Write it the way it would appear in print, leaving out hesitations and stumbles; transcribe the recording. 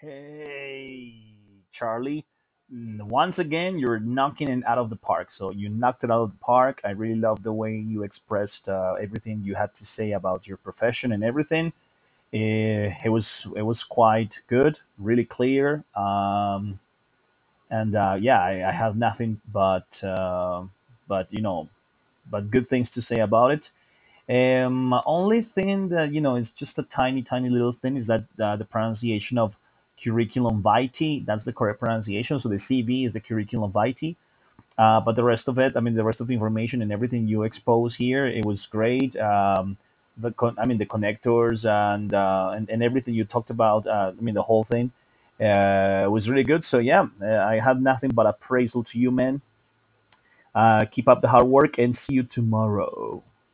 Hey, Charlie. Once again, you're knocking it out of the park. So you knocked it out of the park. I really love the way you expressed everything you had to say about your profession and everything. It was quite good, really clear. And yeah, I have nothing but but good things to say about it. Only thing that is just a tiny little thing is that the pronunciation of curriculum vitae, that's the correct pronunciation. So the CV is the curriculum vitae. But the rest of it, I mean, the rest of the information and everything you expose here, it was great. I mean, the connectors and everything you talked about. I mean, the whole thing was really good. So yeah, I have nothing but appraisal to you, man. Keep up the hard work and see you tomorrow.